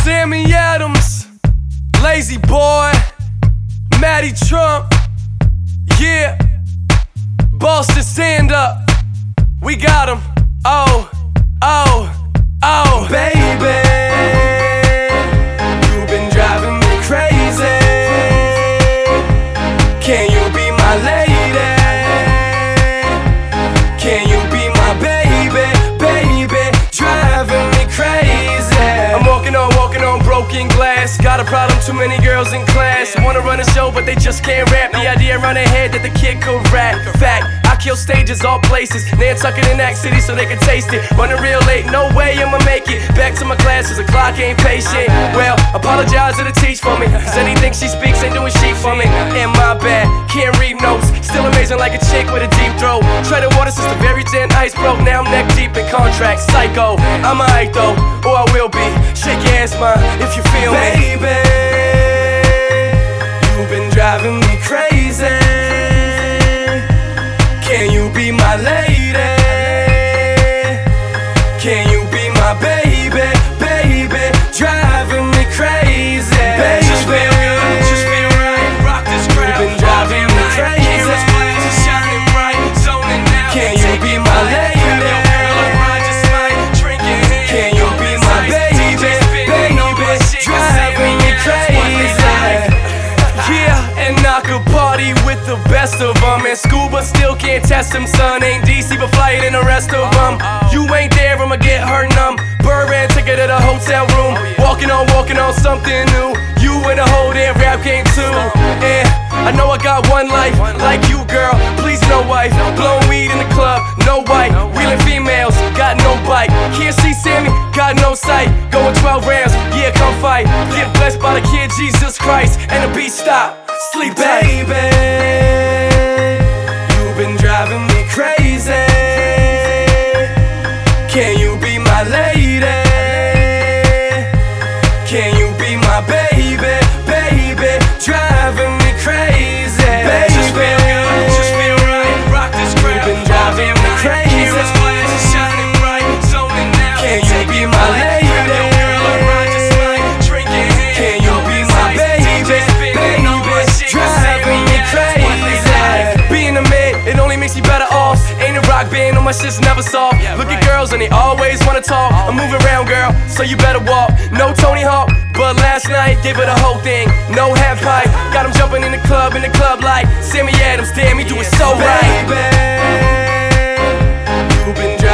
Sammy Adams, Lazy Boy, Maddie Trump, yeah. Boston, stand up, we got him. Oh, oh, oh, baby, you've been driving me crazy. Can you be my lady? Can you be my baby, baby, driving me crazy? I'm walking on broken glass. Got a problem, too many girls in class. Wanna run a show, but they just can't rap. The idea run ahead that the kid could rap. Fact, I kill stages, all places. Nantucket in that city so they can taste it. Running real late, no way I'ma make it. Back to my classes, the clock ain't patient. Well, apologize to the teach for me, cause anything she speaks ain't doing shit for me. And my bad, can't read notes. Still amazing like a chick with a deep throat. Treaded water system, very thin, ice broke. Now I'm neck deep in contracts, psycho. I'm alright though, or I will be. Shake your ass, man, if you feel me. Baby, you've been driving me crazy. Can you be my lady? Can you be my baby, baby, driving me crazy? Baby, just feel good, just feel right. Rock this crowd, you've been driving me crazy. Cameras flashing, shining bright, zoning out. Can you be my lady? Can you be my baby, baby, driving me crazy? Yeah, and I could party with the best of them. And scuba still can't test them, son. Ain't DC but flyer than the rest of them. You ain't there, I'ma get her numb. Birdman ticket to the hotel room. Walking on something new. You and the whole damn rap game too. And I know I got one life, like you girl, please no wife. Blowing weed in the club, no white. Wheeling females, got no bike. Can't see Sammy, got no sight. Going 12 rounds, yeah, come fight. Get blessed by the kid Jesus Christ. And the beat stop, sleep baby. You've been driving me crazy. Can you be my lady? Can you be my baby, baby, driving me crazy? Baby, just feel good, just feel right. Rock this crowd, you've been driving me crazy. Cameras flashing, shining bright, zoning out. Can you be my lady? Can you be my baby, baby, driving me crazy? Being a man, it only makes you better off. Ain't a rock band, no, my shit's never soft. Look at girls and they always wanna talk. I'm moving around, girl, so you better walk. No Tony Hawk, but last night gave her the whole thing. No half pipe, got him jumping in the club like Sammy Adams. Damn, he do it so right. Baby, you've been